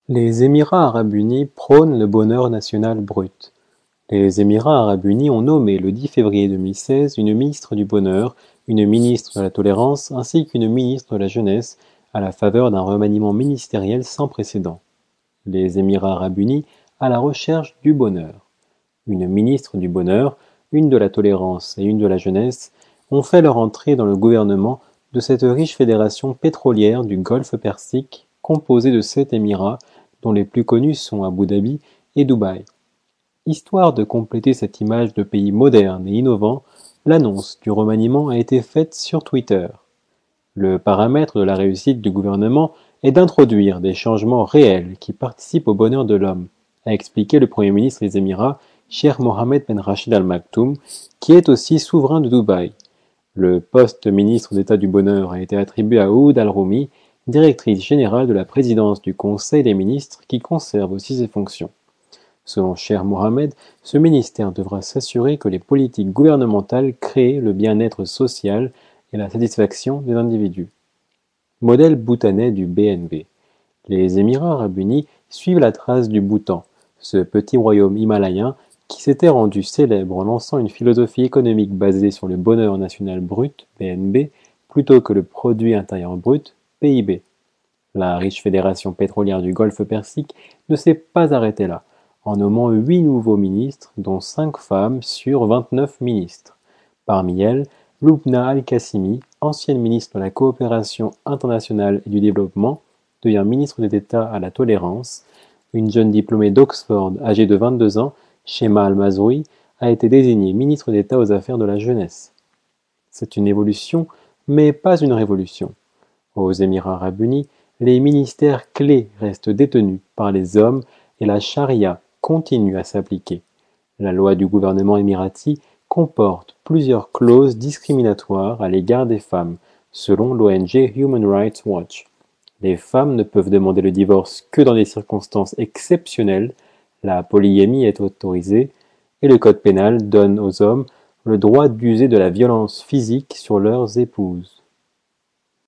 Les Émirats arabes unis prônent le bonheur national brut. Les Émirats arabes unis ont nommé le 10 février 2016 une ministre du Bonheur, une ministre de la Tolérance ainsi qu'une ministre de la Jeunesse à la faveur d'un remaniement ministériel sans précédent. Les Émirats arabes unis à la recherche du bonheur. Une ministre du Bonheur, une de la Tolérance et une de la Jeunesse ont fait leur entrée dans le gouvernement de cette riche fédération pétrolière du Golfe Persique composée de 7 Émirats dont les plus connus sont Abu Dhabi et Dubaï. Histoire de compléter cette image de pays moderne et innovant, l'annonce du remaniement a été faite sur Twitter. Le paramètre de la réussite du gouvernement est d'introduire des changements réels qui participent au bonheur de l'homme, a expliqué le Premier ministre des Émirats, Cheikh Mohammed Ben Rachid Al Maktoum, qui est aussi souverain de Dubaï. Le poste ministre d'État du Bonheur a été attribué à Oud Al-Roumi, directrice générale de la présidence du Conseil des ministres, qui conserve aussi ses fonctions. Selon Cheikh Mohammed, ce ministère devra s'assurer que les politiques gouvernementales créent le bien-être social et la satisfaction des individus. Modèle bhoutanais du BNB. Les Émirats arabes unis suivent la trace du Bhoutan, ce petit royaume himalayen qui s'était rendu célèbre en lançant une philosophie économique basée sur le bonheur national brut, BNB, plutôt que le produit intérieur brut, PIB. La riche fédération pétrolière du Golfe Persique ne s'est pas arrêtée là, en nommant 8 nouveaux ministres, dont 5 femmes sur 29 ministres. Parmi elles, Lubna Al-Qasimi, ancienne ministre de la Coopération internationale et du développement, devient ministre d'État à la tolérance. Une jeune diplômée d'Oxford, âgée de 22 ans, Shema Al-Mazroui, a été désignée ministre d'État aux affaires de la jeunesse. C'est une évolution, mais pas une révolution. Aux Émirats arabes unis, les ministères clés restent détenus par les hommes et la charia continue à s'appliquer. La loi du gouvernement émirati comporte plusieurs clauses discriminatoires à l'égard des femmes, selon l'ONG Human Rights Watch. Les femmes ne peuvent demander le divorce que dans des circonstances exceptionnelles, la polygamie est autorisée, et le code pénal donne aux hommes le droit d'user de la violence physique sur leurs épouses.